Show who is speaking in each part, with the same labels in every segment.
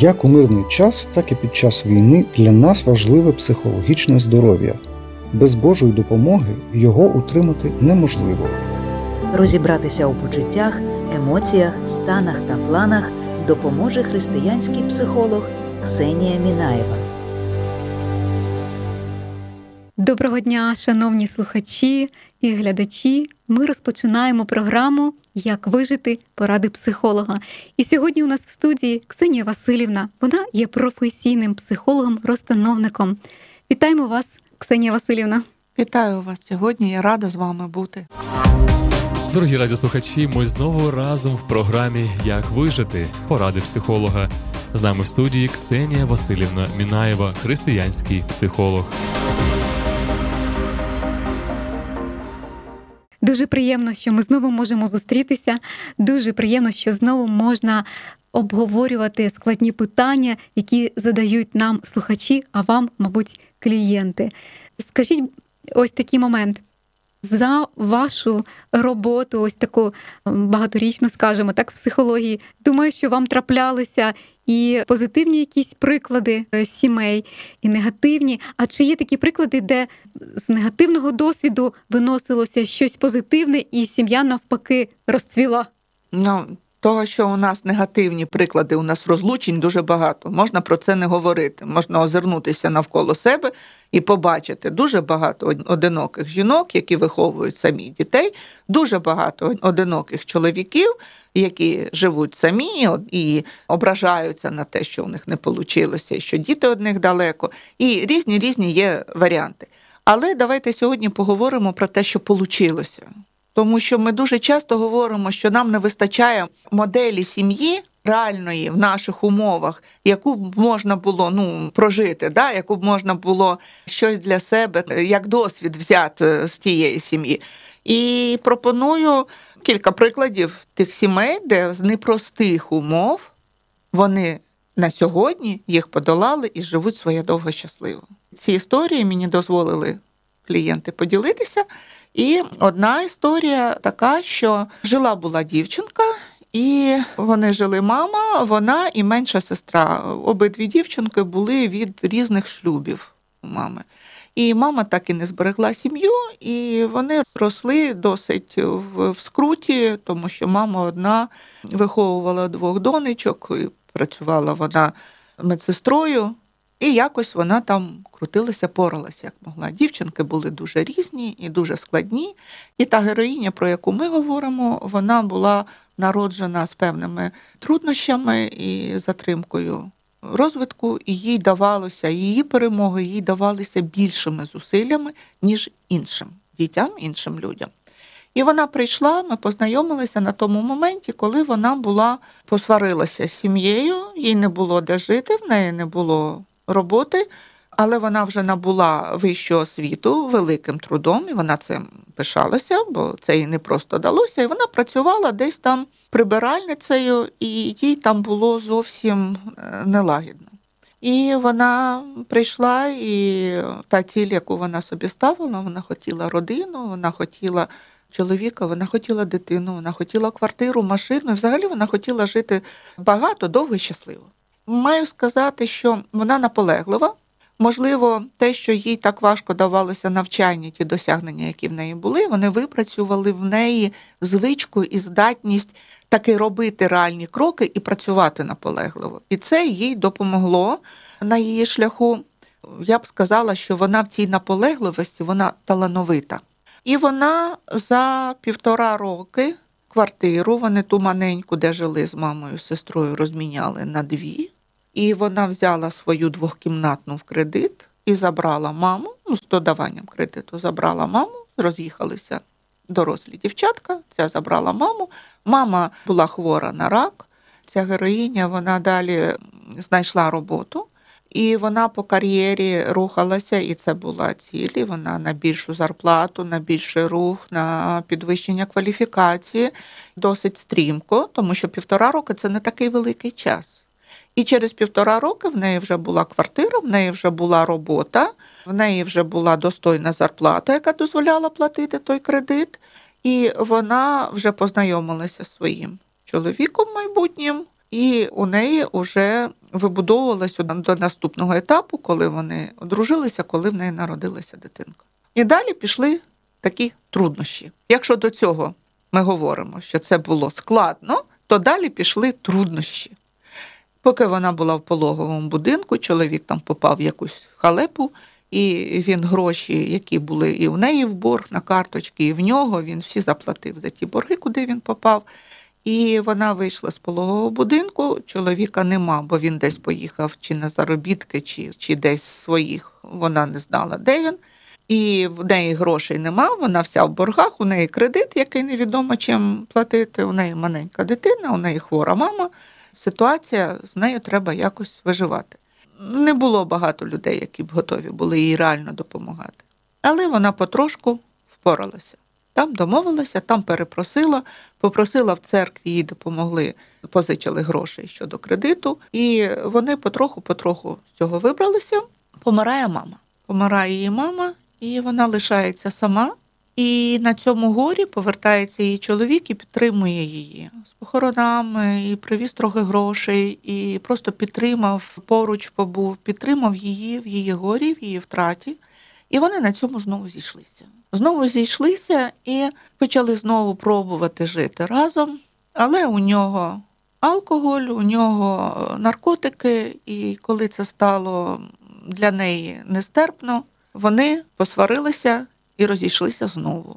Speaker 1: Як у мирний час, так і під час війни для нас важливе психологічне здоров'я. Без Божої допомоги його утримати неможливо.
Speaker 2: Розібратися у почуттях, емоціях, станах та планах допоможе християнський психолог Ксенія Мінаєва.
Speaker 3: Доброго дня, шановні слухачі і глядачі! Ми розпочинаємо програму «Як вижити. Поради психолога». І сьогодні у нас в студії Ксенія Василівна. Вона є професійним психологом-розстановником. Вітаємо вас, Ксенія Василівна.
Speaker 4: Вітаю вас сьогодні, я рада з вами бути.
Speaker 5: Дорогі радіослухачі, ми знову разом в програмі «Як вижити. Поради психолога». З нами в студії Ксенія Василівна Мінаєва, християнський психолог.
Speaker 3: Дуже приємно, що ми знову можемо зустрітися. Дуже приємно, що знову можна обговорювати складні питання, які задають нам слухачі, а вам, мабуть, клієнти. Скажіть ось такий момент. За вашу роботу, ось таку багаторічну, скажімо так, в психології, думаю, що вам траплялися і позитивні якісь приклади сімей, і негативні. А чи є такі приклади, де з негативного досвіду виносилося щось позитивне, і сім'я навпаки розцвіла?
Speaker 4: Того, що у нас негативні приклади, у нас розлучень дуже багато. Можна про це не говорити. Можна озирнутися навколо себе і побачити дуже багато одиноких жінок, які виховують самі дітей, дуже багато одиноких чоловіків, які живуть самі і ображаються на те, що у них не вийшло, і що діти від них далеко. І різні є варіанти. Але давайте сьогодні поговоримо про те, що вийшло. Тому що ми дуже часто говоримо, що нам не вистачає моделі сім'ї реальної в наших умовах, яку б можна було прожити, яку б можна було щось для себе, як досвід взяти з тієї сім'ї. І пропоную кілька прикладів тих сімей, де з непростих умов вони на сьогодні їх подолали і живуть своє довго щасливо. Ці історії мені дозволили клієнти поділитися. І одна історія така, що жила-була дівчинка, і вони жили мама, вона і менша сестра. Обидві дівчинки були від різних шлюбів у мами. І мама так і не зберегла сім'ю, і вони росли досить в скруті, тому що мама одна виховувала двох донечок, і працювала вона медсестрою. І якось вона там крутилася, поралася, як могла. Дівчинки були дуже різні і дуже складні. І та героїня, про яку ми говоримо, вона була народжена з певними труднощами і затримкою розвитку, і їй давалося, її перемоги їй давалися більшими зусиллями, ніж іншим дітям, іншим людям. І вона прийшла, ми познайомилися на тому моменті, коли вона посварилася з сім'єю, їй не було де жити, в неї не було роботи, але вона вже набула вищу освіту великим трудом, і вона цим пишалася, бо це їй не просто далося, і вона працювала десь там прибиральницею, і їй там було зовсім нелагідно. І вона прийшла, і та ціль, яку вона собі ставила, вона хотіла родину, вона хотіла чоловіка, вона хотіла дитину, вона хотіла квартиру, машину, і взагалі вона хотіла жити багато, довго і щасливо. Маю сказати, що вона наполеглива. Можливо, те, що їй так важко давалося навчання, ті досягнення, які в неї були, вони випрацювали в неї звичку і здатність таки робити реальні кроки і працювати наполегливо. І це їй допомогло на її шляху. Я б сказала, що вона в цій наполегливості, вона талановита. І вона за 1,5 роки квартиру, вони ту маленьку, де жили з мамою, з сестрою, розміняли на 2. І вона взяла свою 2-кімнатну в кредит і забрала маму, з додаванням кредиту, забрала маму, роз'їхалися дорослі дівчатка, ця забрала маму. Мама була хвора на рак, ця героїня, вона далі знайшла роботу. І вона по кар'єрі рухалася, і це була ціль. І вона на більшу зарплату, на більший рух, на підвищення кваліфікації. Досить стрімко, тому що 1,5 роки – це не такий великий час. І через 1,5 роки в неї вже була квартира, в неї вже була робота, в неї вже була достойна зарплата, яка дозволяла платити той кредит. І вона вже познайомилася зі своїм чоловіком майбутнім. і у неї вже вибудовувалося до наступного етапу, коли вони одружилися, коли в неї народилася дитинка. І далі пішли такі труднощі. Якщо до цього ми говоримо, що це було складно, то далі пішли труднощі. Поки вона була в пологовому будинку, чоловік там попав в якусь халепу, і він гроші, які були і в неї в борг на карточки, і в нього, він всі заплатив за ті борги, куди він попав. І вона вийшла з пологового будинку, чоловіка нема, бо він десь поїхав чи на заробітки, чи десь своїх, вона не знала, де він. І в неї грошей нема, вона вся в боргах, у неї кредит, який невідомо чим платити, у неї маленька дитина, у неї хвора мама. Ситуація, з нею треба якось виживати. Не було багато людей, які б готові були їй реально допомагати. Але вона потрошку впоралася. Там домовилася, там перепросила, попросила в церкві, їй допомогли, позичили грошей щодо кредиту. І вони потроху з цього вибралися. Помирає мама. Помирає її мама, і вона лишається сама. І на цьому горі повертається її чоловік і підтримує її з похоронами, і привіз трохи грошей, і просто підтримав, поруч побув, підтримав її в її горі, в її втраті. І вони на цьому знову зійшлися. Знову зійшлися і почали знову пробувати жити разом, але у нього алкоголь, у нього наркотики, і коли це стало для неї нестерпно, вони посварилися і розійшлися знову.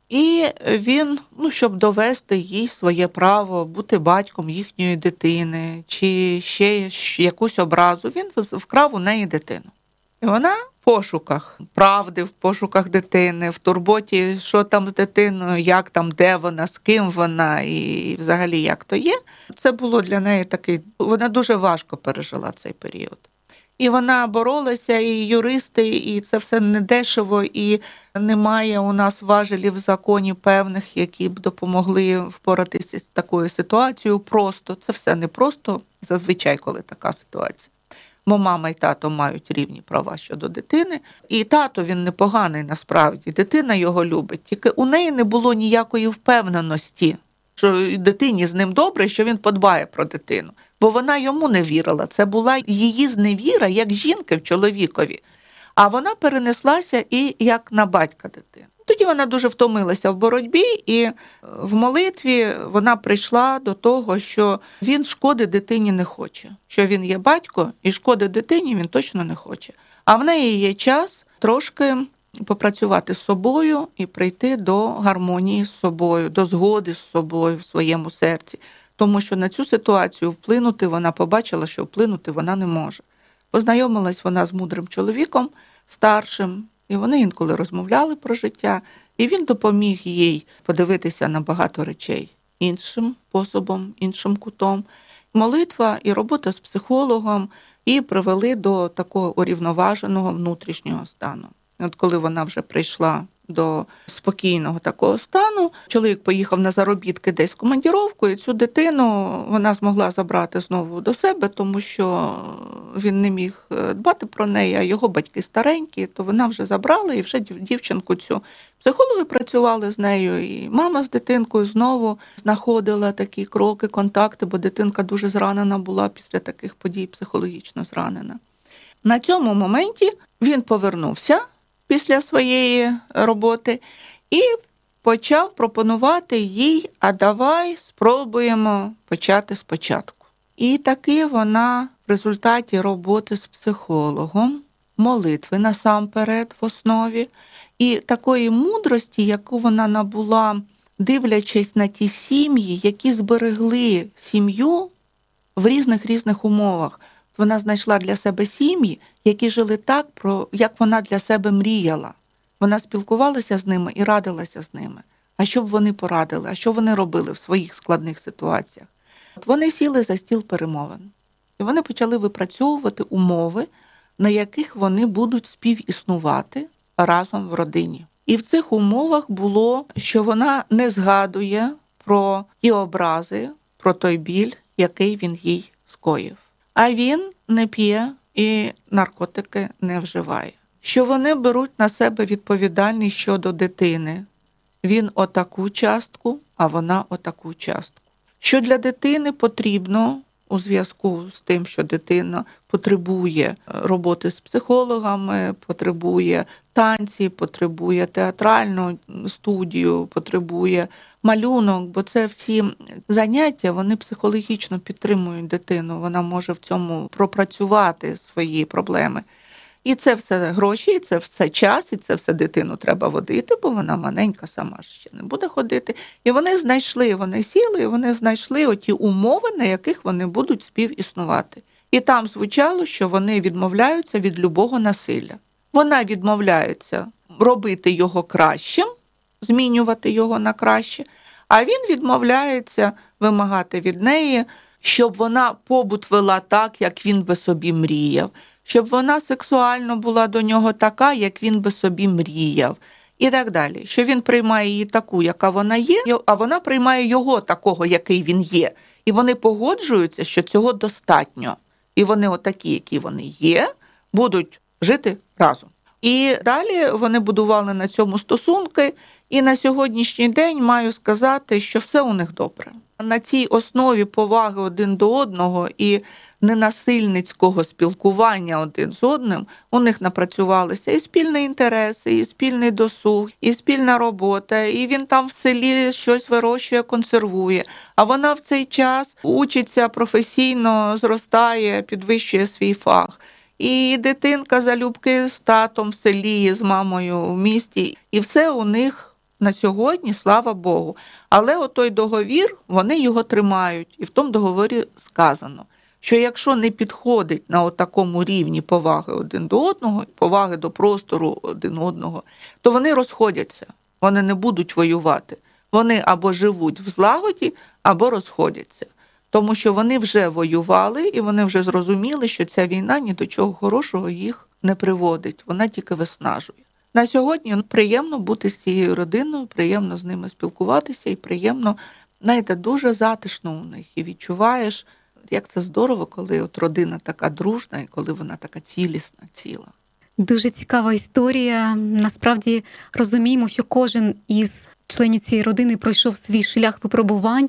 Speaker 4: І він, щоб довести їй своє право бути батьком їхньої дитини, чи ще якусь образу, він вкрав у неї дитину. І вона в пошуках правди, в пошуках дитини, в турботі, що там з дитиною, як там, де вона, з ким вона і взагалі як то є. Це було для неї такий, вона дуже важко пережила цей період. І вона боролася, і юристи, і це все недешево, і немає у нас важелів в законі певних, які б допомогли впоратися з такою ситуацією. Просто, це все не просто, зазвичай, коли така ситуація. Бо мама і тато мають рівні права щодо дитини. І тато, він непоганий насправді, дитина його любить. Тільки у неї не було ніякої впевненості, що дитині з ним добре, що він подбає про дитину. Бо вона йому не вірила. Це була її зневіра, як жінки в чоловікові. А вона перенеслася і як на батька дитини. Тоді вона дуже втомилася в боротьбі, і в молитві вона прийшла до того, що він шкоди дитині не хоче. Що він є батько, і шкоди дитині він точно не хоче. А в неї є час трошки попрацювати з собою і прийти до гармонії з собою, до згоди з собою в своєму серці. Тому що на цю ситуацію вплинути вона побачила, що вплинути вона не може. Познайомилась вона з мудрим чоловіком, старшим, і вони інколи розмовляли про життя, і він допоміг їй подивитися на багато речей іншим способом, іншим кутом. Молитва і робота з психологом і привели до такого урівноваженого внутрішнього стану. От коли вона вже прийшла до спокійного такого стану, чоловік поїхав на заробітки десь в командіровку, і цю дитину вона змогла забрати знову до себе, тому що він не міг дбати про неї, а його батьки старенькі, то вона вже забрала, і вже дівчинку цю. Психологи працювали з нею, і мама з дитинкою знову знаходила такі кроки, контакти, бо дитинка дуже зранена була після таких подій, психологічно зранена. На цьому моменті він повернувся після своєї роботи і почав пропонувати їй, а давай спробуємо почати спочатку. І таки вона в результаті роботи з психологом, молитви насамперед в основі, і такої мудрості, яку вона набула, дивлячись на ті сім'ї, які зберегли сім'ю в різних умовах. Вона знайшла для себе сім'ї, які жили так, як вона для себе мріяла. Вона спілкувалася з ними і радилася з ними. А що б вони порадили, а що вони робили в своїх складних ситуаціях? От вони сіли за стіл перемовин. І вони почали випрацьовувати умови, на яких вони будуть співіснувати разом в родині. І в цих умовах було, що вона не згадує про ті образи, про той біль, який він їй скоїв. А він не п'є і наркотики не вживає. Що вони беруть на себе відповідальність щодо дитини. Він отаку частку, а вона отаку частку. Що для дитини потрібно у зв'язку з тим, що дитина потребує роботи з психологами, потребує танці, потребує театральну студію, потребує малюнок, бо це всі заняття, вони психологічно підтримують дитину, вона може в цьому пропрацювати свої проблеми. І це все гроші, і це все час, і це все дитину треба водити, бо вона маленька сама ще не буде ходити. І вони сіли, і вони знайшли оті умови, на яких вони будуть співіснувати. І там звучало, що вони відмовляються від любого насилля. Вона відмовляється робити його кращим, змінювати його на краще, а він відмовляється вимагати від неї, щоб вона побут вела так, як він би собі мріяв, щоб вона сексуально була до нього така, як він би собі мріяв, і так далі. Що він приймає її таку, яка вона є, а вона приймає його такого, який він є. І вони погоджуються, що цього достатньо. І вони отакі, які вони є, будуть жити разом. І далі вони будували на цьому стосунки, і на сьогоднішній день маю сказати, що все у них добре. На цій основі поваги один до одного і ненасильницького спілкування один з одним у них напрацювалися і спільні інтереси, і спільний досуг, і спільна робота, і він там в селі щось вирощує, консервує, а вона в цей час учиться професійно, зростає, підвищує свій фах. І дитинка залюбки з татом в селі, з мамою в місті, і все у них на сьогодні, слава Богу. Але отой договір, вони його тримають. І в тому договорі сказано, що якщо не підходить на отакому рівні поваги один до одного, поваги до простору один одного, то вони розходяться, вони не будуть воювати. Вони або живуть в злагоді, або розходяться. Тому що вони вже воювали, і вони вже зрозуміли, що ця війна ні до чого хорошого їх не приводить, вона тільки виснажує. На сьогодні приємно бути з цією родиною, приємно з ними спілкуватися і приємно, знаєте, дуже затишно у них. І відчуваєш, як це здорово, коли от родина така дружна і коли вона така цілісна, ціла.
Speaker 3: Дуже цікава історія. Насправді розуміємо, що кожен із членів цієї родини пройшов свій шлях випробувань,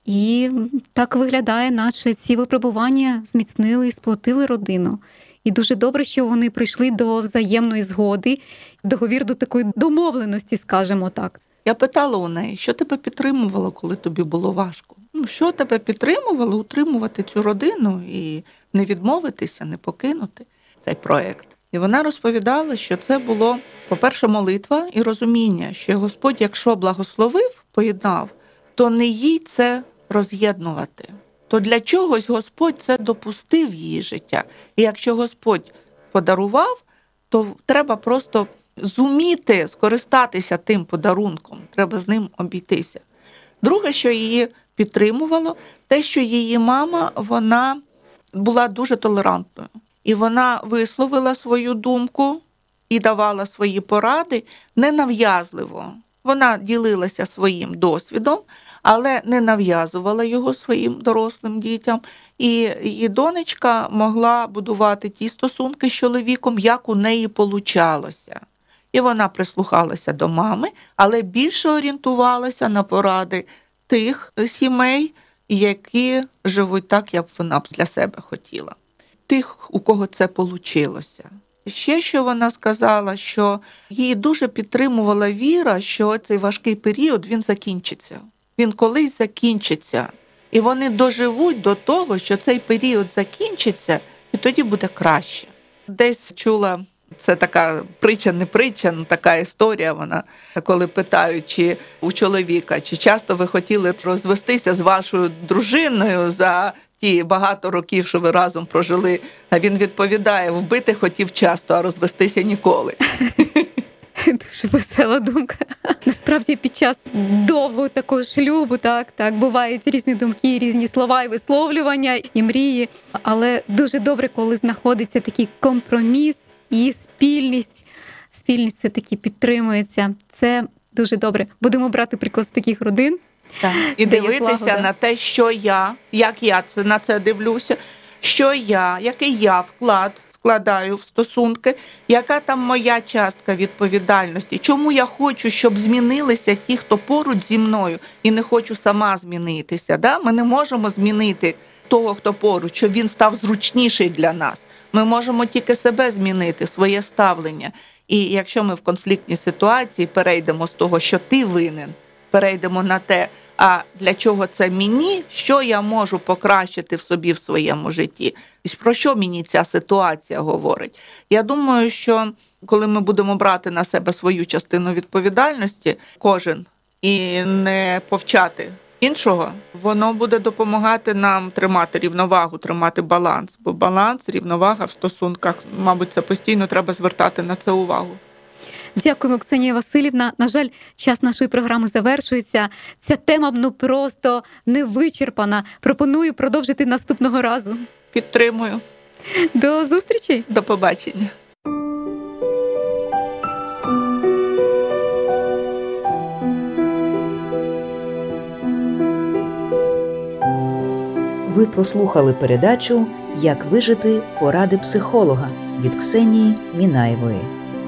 Speaker 3: і так виглядає, наче ці випробування зміцнили і сплотили родину. І дуже добре, що вони прийшли до взаємної згоди, договір до такої домовленості, скажімо так.
Speaker 4: Я питала у неї, що тебе підтримувало, коли тобі було важко? Що тебе підтримувало утримувати цю родину і не відмовитися, не покинути цей проєкт? І вона розповідала, що це було, по-перше, молитва і розуміння, що Господь, якщо благословив, поєднав, то не їй це роз'єднувати. То для чогось Господь це допустив в її життя. І якщо Господь подарував, то треба просто зуміти скористатися тим подарунком, треба з ним обійтися. Друге, що її підтримувало, те, що її мама, вона була дуже толерантною. І вона висловила свою думку і давала свої поради ненав'язливо. Вона ділилася своїм досвідом, але не нав'язувала його своїм дорослим дітям. І її донечка могла будувати ті стосунки з чоловіком, як у неї получалося. І вона прислухалася до мами, але більше орієнтувалася на поради тих сімей, які живуть так, як вона б для себе хотіла. Тих, у кого це получилося. Ще що вона сказала, що її дуже підтримувала віра, що цей важкий період, він закінчиться. Він колись закінчиться. І вони доживуть до того, що цей період закінчиться, і тоді буде краще. Десь чула, це така притча, не притча, така історія вона, коли питають чи у чоловіка, чи часто ви хотіли розвестися з вашою дружиною за ті багато років, що ви разом прожили, а він відповідає, вбити хотів часто, а розвестися ніколи.
Speaker 3: Дуже весела думка. Насправді під час довгого такого шлюбу, так, бувають різні думки, різні слова і висловлювання, і мрії. Але дуже добре, коли знаходиться такий компроміс і спільність. Спільність все-таки підтримується. Це дуже добре. Будемо брати приклад з таких родин.
Speaker 4: Так. І дивитися на те, що я, як я на це дивлюся, що я, який я вкладаю в стосунки, яка там моя частка відповідальності, чому я хочу, щоб змінилися ті, хто поруч зі мною, і не хочу сама змінитися. Да? Ми не можемо змінити того, хто поруч, щоб він став зручніший для нас. Ми можемо тільки себе змінити, своє ставлення. І якщо ми в конфліктній ситуації перейдемо з того, що ти винен, перейдемо на те, а для чого це мені, що я можу покращити в собі в своєму житті, про що мені ця ситуація говорить. Я думаю, що коли ми будемо брати на себе свою частину відповідальності, кожен, і не повчати іншого, воно буде допомагати нам тримати рівновагу, тримати баланс. Бо баланс, рівновага в стосунках, мабуть, це постійно треба звертати на це увагу.
Speaker 3: Дякуємо, Ксенія Василівна. На жаль, час нашої програми завершується. Ця тема просто не вичерпана. Пропоную продовжити наступного разу.
Speaker 4: Підтримую.
Speaker 3: До зустрічі!
Speaker 4: До побачення.
Speaker 2: Ви прослухали передачу «Як вижити. Поради психолога» від Ксенії Мінаєвої.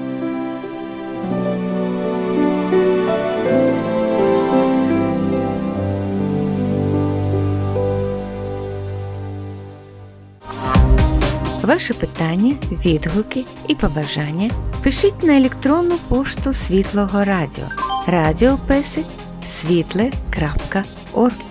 Speaker 6: Ваші питання, відгуки і побажання пишіть на електронну пошту Світлого Радіо радіопесик@світле.орг.